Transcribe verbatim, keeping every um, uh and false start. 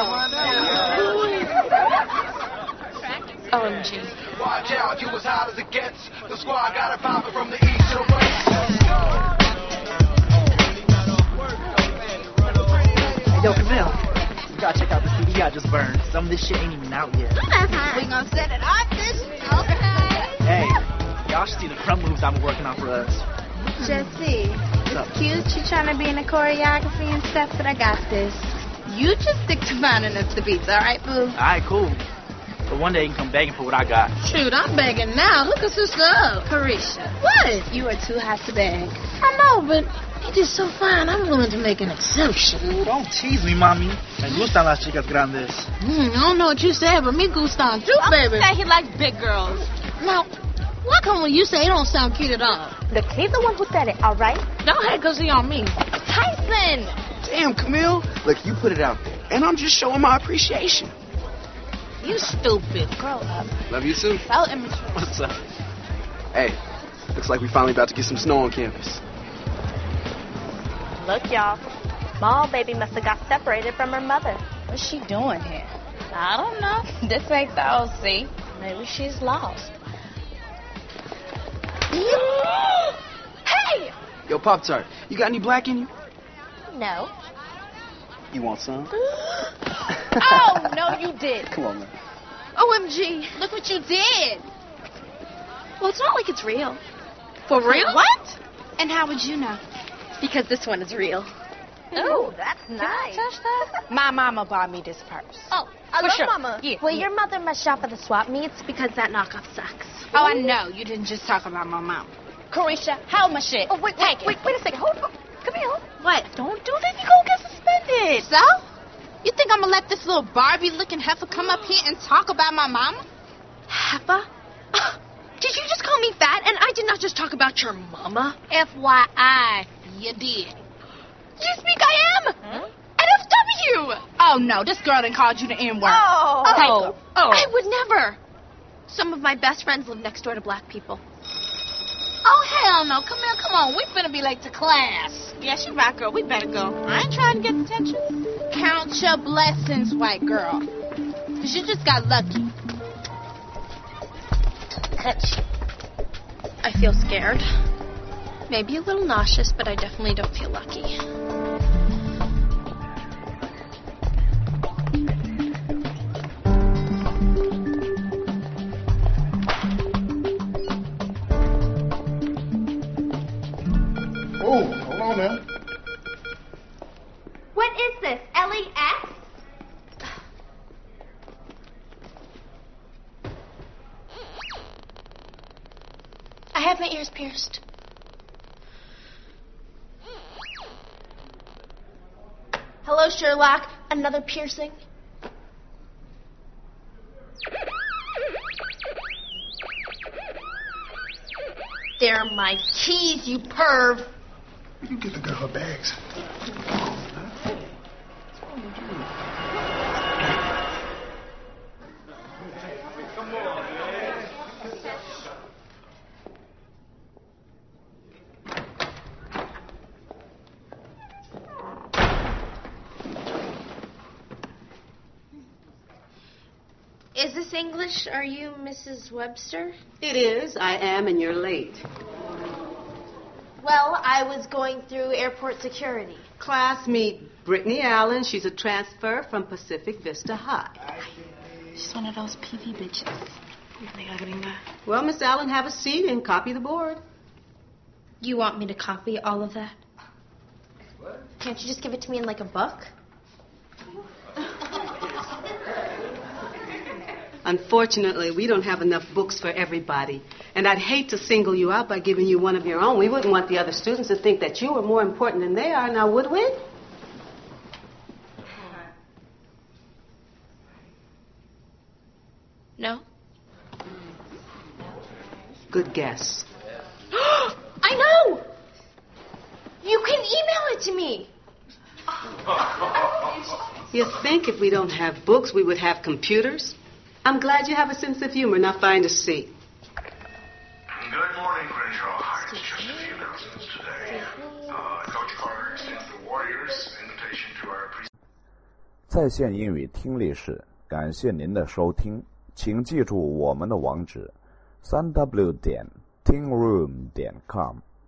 O M G. Watch out, you as hot as it gets. The squad got it popping from the east to the west. Hey, yo, Camille. You gotta check out the C D I just burned. Some of this shit ain't even out yet. We gonna set it off this. Okay. Hey, y'all should see the crumb moves I've been working on for us. Jesse, it's cute you trying to be in the choreography and stuff, but I got this. You just stick to finding us the beats, all right, boo? All right, cool. But one day you can come begging for what I got. Shoot, I'm begging now. Look at sister up. Carisha. What? You are too hot to beg. I know, but he did so fine. I'm willing to make an exception. Don't tease me, mami. Me gustan las chicas grandes. Mm, I don't know what you said, but me gustan too, baby. Say he likes big girls. Now, why come when you say it don't sound cute at all? Look, he's the one who said it, all right? Don't hate because he on me. Tyson! Damn, Camille. Look, you put it out there. And I'm just showing my appreciation. You stupid. Grow up. Love you too. So immature. What's up? Hey, looks like we finally about to get some snow on campus. Look, y'all. Small baby must have got separated from her mother. What's she doing here? I don't know. This ain't the O C. Maybe she's lost. Hey! Yo, Pop-Tart, you got any black in you? No. You want some? Oh, no, you did. Come on, man. O M G, look what you did. Well, it's not like it's real. For real? What? And how would you know? Because this one is real. Ooh, that's nice. Can I touch that? My mama bought me this purse. Oh, I For love sure. Mama. Yeah. Well, yeah. your mother must shop at the swap meets because that knockoff sucks. Oh, I know. You didn't just talk about my mom. Carisha, hold my shit. Oh, wait, Take wait, wait, wait a second. Hold on. Come here. What? Don't do that. You gonna get suspended. So? You think I'm gonna let this little Barbie-looking heifer come up here and talk about my mama? Heifer? Did you just call me fat? And I did not just talk about your mama. F Y I, you did. You speak I am. Huh? N F W. Oh, no. This girl done called you the N-word. Oh. Oh. Oh. I would never. Some of my best friends live next door to black people. Oh, hell no. Come here, come on. We finna be late to class. Yes, you're right, girl. We better go. I ain't trying to get attention. Count your blessings, white girl. Because you just got lucky. I feel scared. Maybe a little nauseous, but I definitely don't feel lucky. Oh, hold on now. What is this? L E X? I have my ears pierced. Hello, Sherlock. Another piercing? They're my keys, you perv. You get the girl her bags. Is this English? Are you Missus Webster? It is. I am, and you're late. Well, I was going through airport security. Class, meet Brittany Allen. She's a transfer from Pacific Vista High. She's one of those P V bitches. Really ugly, man. Well, Miss Allen, have a seat and copy the board. You want me to copy all of that? What? Can't you just give it to me in like a book? Unfortunately, we don't have enough books for everybody. And I'd hate to single you out by giving you one of your own. We wouldn't want the other students to think that you were more important than they are, now would we? No. Good guess. I know! You can email it to me. You think if we don't have books, we would have computers? I'm glad you have a sense of humor. Now find a seat. Good morning, Crenshaw Heights. Just a few announcements today. Uh, Coach Carter extends the Warriors' invitation to our pre- 在线英语听力室，感谢您的收听，请记住我们的网址：三 w 点 听 room 点 com。